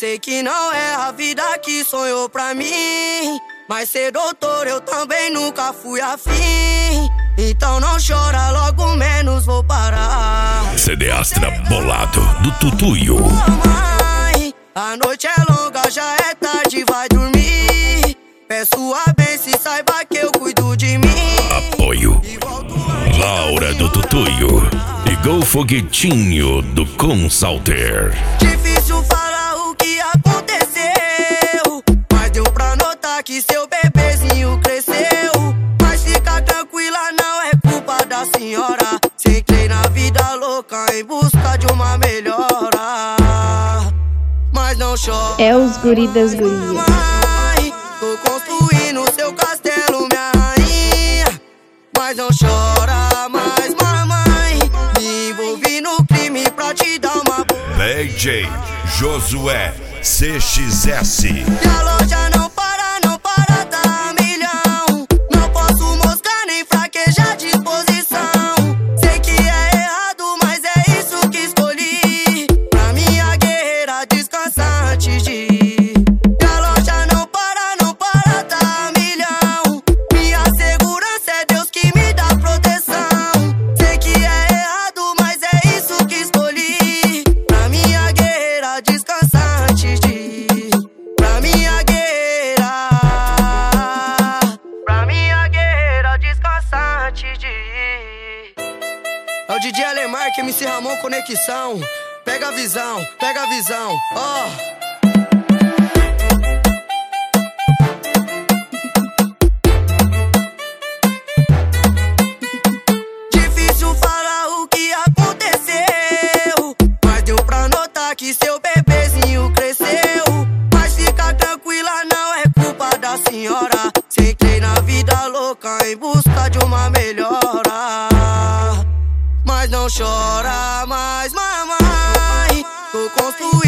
Sei que não é a vida que sonhou pra mim, mas ser doutor eu também nunca fui afim. Então não chora, logo menos vou parar. CD Astra bolado do Tutuio. Mãe, a noite é longa, já é tarde, vai dormir. Peço a bênção e saiba que eu cuido de mim. Apoio Laura do Tutuio e Gol Foguetinho do Consalter. Difícil falar o que aconteceu, mas deu pra notar que seu bebezinho cresceu. Mas fica tranquila, não é culpa da senhora. Se entrei na vida louca em busca de uma melhora, mas não chora. É os guri das gurias. Mãe, tô construindo seu castelo, minha rainha, mas não chora mais, mamãe. Me envolvi no crime pra te dar uma boa. DJ Josué CXS. E a loja não para, tá a milhão. Não posso moscar nem fraquejar disposição. Sei que é errado, mas é isso que escolhi. Pra minha guerreira descansar antes de ir. E a loja não para, tá a milhão. Minha segurança é Deus que me dá proteção. Sei que é errado, mas é isso que escolhi. Pra minha guerreira descansar antes de ir. Pra minha guerreira descansar antes de ir. É o DJ Alemar que MC Ramon Conexão. Pega a visão, ó. Difícil falar o que aconteceu, mas deu pra notar que seu bebezinho cresceu. Mas fica tranquila, não é culpa da senhora. Se entrei na vida louca em busca de uma melhora, mas não chora mais, mamãe. Tô construindo